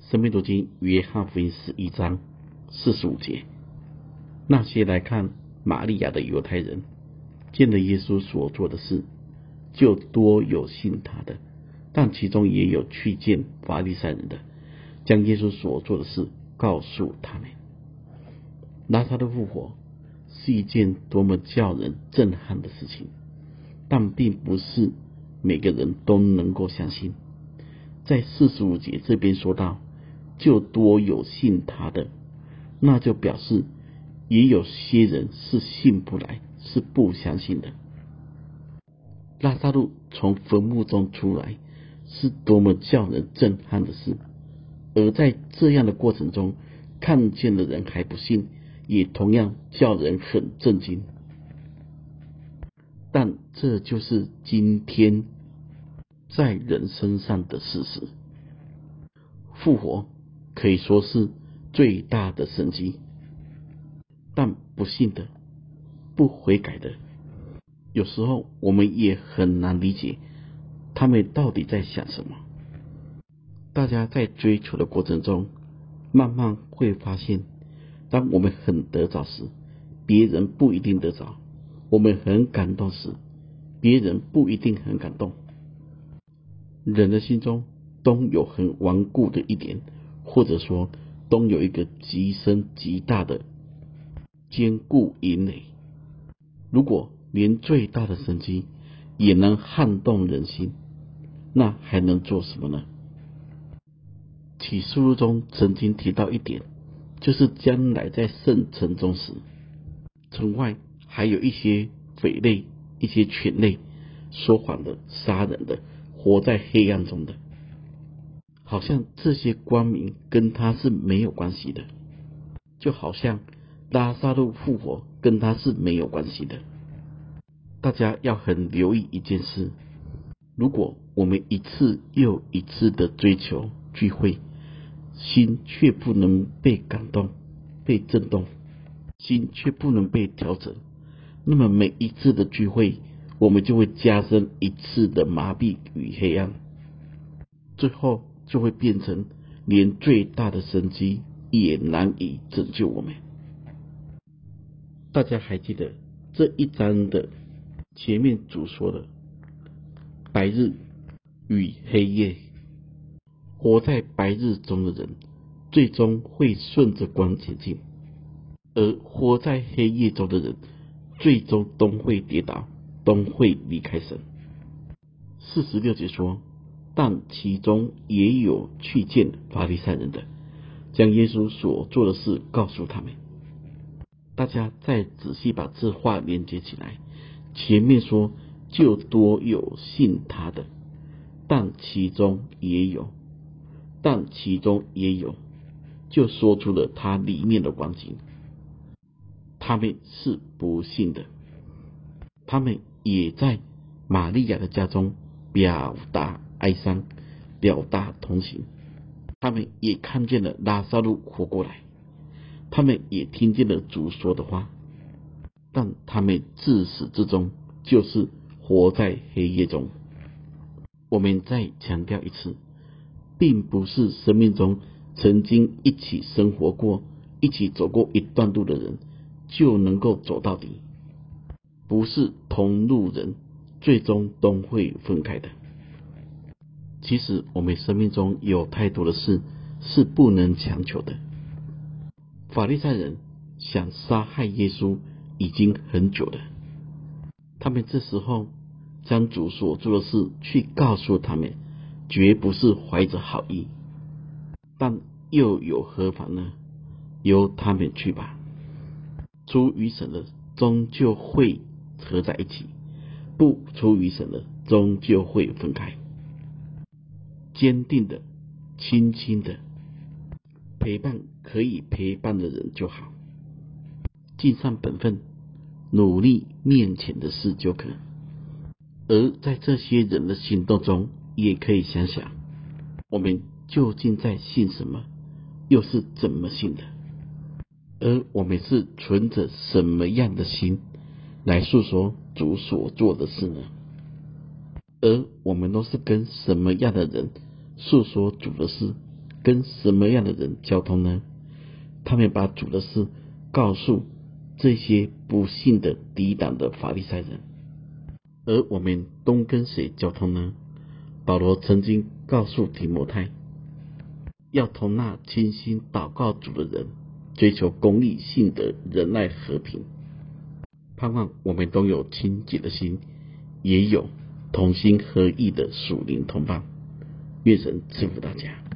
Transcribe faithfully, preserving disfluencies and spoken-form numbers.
生命读经约翰福音十一章四十五节，那些来看玛利亚的犹太人，见了耶稣所做的事，就多有信他的，但其中也有去见法利赛人的，将耶稣所做的事告诉他们。拉撒路复活是一件多么叫人震撼的事情，但并不是每个人都能够相信。在四十五节这边说到，就多有信他的，那就表示也有些人是信不来，是不相信的。拉撒路从坟墓中出来，是多么叫人震撼的事，而在这样的过程中，看见的人还不信，也同样叫人很震惊。但这就是今天在人身上的事实。复活可以说是最大的神迹，但不信的、不悔改的，有时候我们也很难理解他们到底在想什么。大家在追求的过程中，慢慢会发现，当我们很得着时，别人不一定得着；我们很感动时，别人不一定很感动。人的心中都有很顽固的一点，或者说都有一个极深极大的坚固营垒。如果连最大的神迹也能撼动人心，那还能做什么呢？启示录中曾经提到一点，就是将来在圣城中时，城外还有一些匪类、一些犬类，说谎的、杀人的，活在黑暗中的，好像这些光明跟他是没有关系的，就好像拉撒路复活跟他是没有关系的。大家要很留意一件事，如果我们一次又一次的追求聚会，心却不能被感动、被震动，心却不能被调整，那么每一次的聚会，我们就会加深一次的麻痹与黑暗，最后就会变成连最大的神迹也难以拯救我们。大家还记得这一章的前面主说的白日与黑夜，活在白日中的人最终会顺着光前进，而活在黑夜中的人最终都会跌倒，都会离开神。四十六节说，但其中也有去见法利赛人的，将耶稣所做的事告诉他们。大家再仔细把这话连接起来，前面说就多有信他的，但其中也有，但其中也有，就说出了他里面的光景。他们是不信的，他们也在玛利亚的家中表达哀伤，表达同情。他们也看见了拉撒路活过来，他们也听见了主说的话，但他们自始至终就是活在黑夜中。我们再强调一次，并不是生命中曾经一起生活过、一起走过一段路的人就能够走到底，不是同路人最终都会分开的。其实我们生命中有太多的事是不能强求的。法利赛人想杀害耶稣已经很久了，他们这时候将主所做的事去告诉他们，绝不是怀着好意，但又有何妨呢？由他们去吧。出于神的终究会合在一起，不出于神的终究会分开。坚定的、轻轻的陪伴可以陪伴的人就好，尽上本分，努力面前的事就可。而在这些人的行动中，也可以想想，我们究竟在信什么，又是怎么信的？而我们是存着什么样的心来诉说主所做的事呢？而我们都是跟什么样的人诉说主的事， 跟什么样的人交通呢？他们把主的事告诉这些不信的抵挡的法利赛人。而我们都跟谁交通呢？保罗曾经告诉提摩太，要同那倾心祷告主的人，追求公义、信德、仁爱、和平，盼望我们都有清洁的心，也有同心合意的属灵同伴。愿神赐福大家。